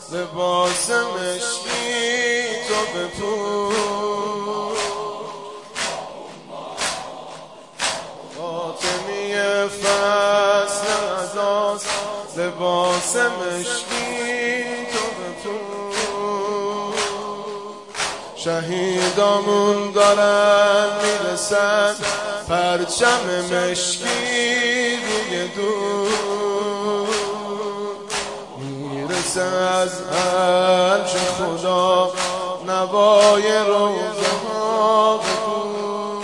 لباس مشکی تو بپوش، فاطمی فصل عزاست لباس مشکی تو بپوش. شهیدامون دارن میرسن پرچم مشکی روی دور، میرسه از عرش خدا نوای روزه ها بگو.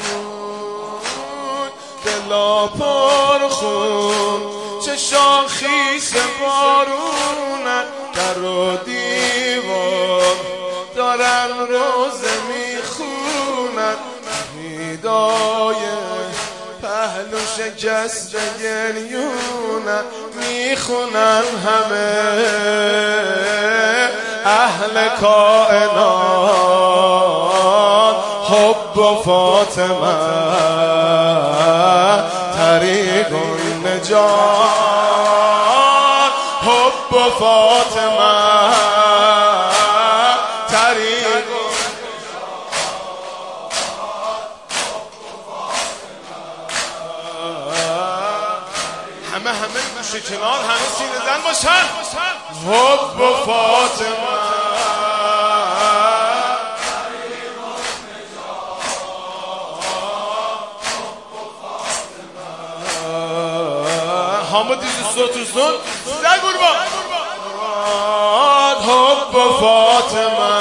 دلا پر خون چه شاخیز بارونن، در و دیوار دارن روزه میخونن. ندای پهلو شکست گریونن، میخونن همه اهل کائنات حب و فاطمه طریق النجات، حب و فاطمه طریق همه گوشه کنار همه سینه زن باشن. حب و فاطمه حامد دوستون در قربان. حب و فاطمه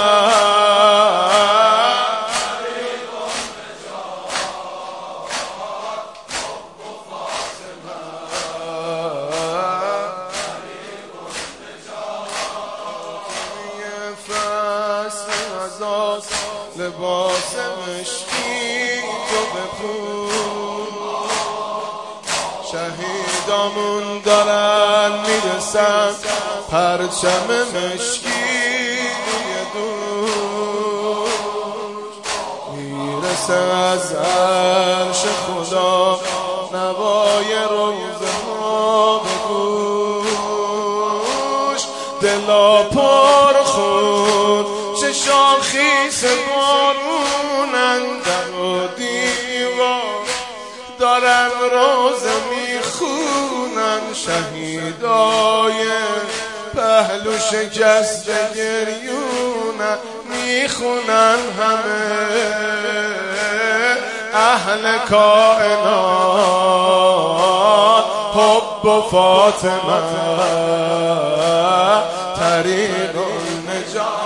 لباس مشکی تو بپوش. شهیدامون دارن میرسن پرچم مشکی روی دور، میرسه از عرش خدا نوای روزه ها به گوش. دلا پر خون چه شاخیز بارونن، در و دیوار دارن روزه میخونن. شهیدای پهلو شکست گریونن، میخونن همه اهل کائنات حب و فاطمه طریق النجات.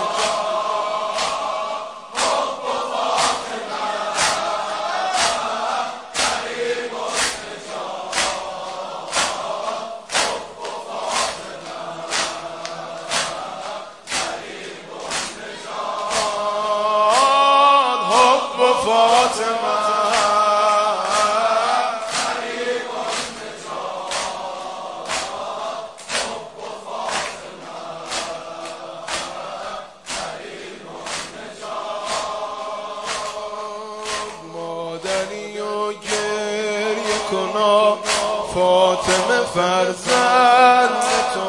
مادری و گریه کنا فاطمه فرزند تو،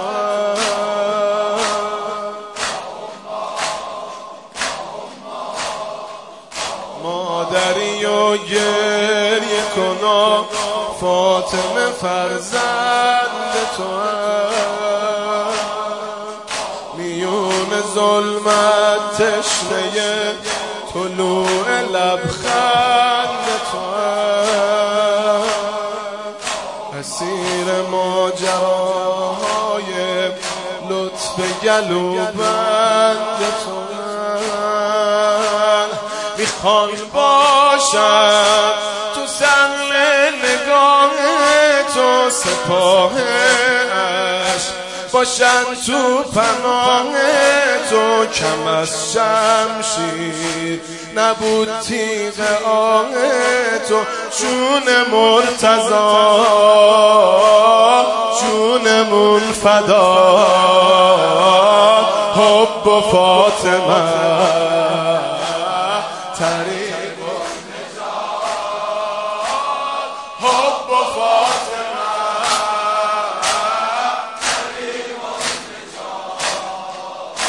مادری و گریه کنا فاطمه فرزند تو، میون ظلمت تشنه طلوع لبخند تو، اسیر ماجراهای لطف گلوبند تو، میخوان باشم تو سهل نگاه تو، سپاهش باشن تو پناه تو. کم از شمشیر نبود تیغ آه تو، جون مرتضی جونمون فدا. حب و فاطمه طریق النجات، حب و فاطمه طریق النجات.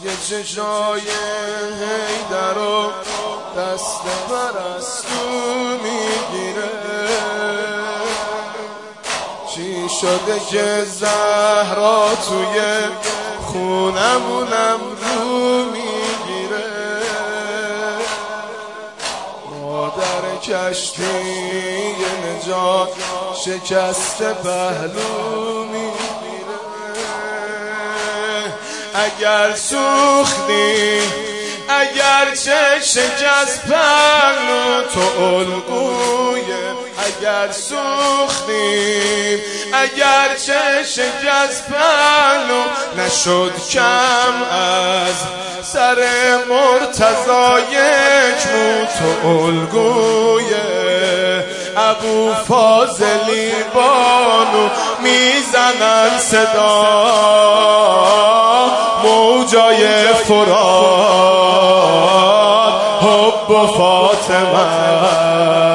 دیگه چشای حیدر رو دست پرستو میگیره. چی شده که زهرا توی خونمونم رو میگیره. مادر کشتی نجات شکست پهلو میگیره. اگر سوختی اگر چه شکست پهلو تو الگویه. اگر سوختیم اگر چه شکست پهلو نشد کم از سر مرتضی یک مو تو الگویه. ابو فاضلی بانو میزنن صدا موجای فرات حب و فاطمه.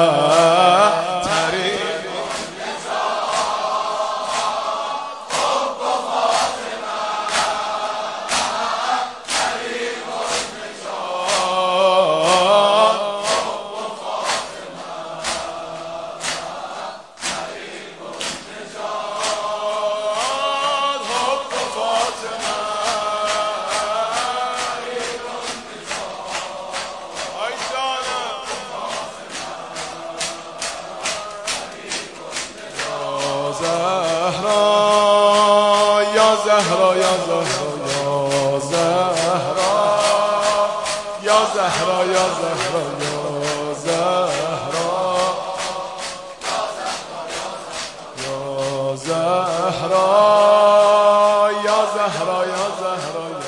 زهرا یا زهرا یا زهرا یا زهرا یا زهرا یا زهرا یا زهرا یا زهرا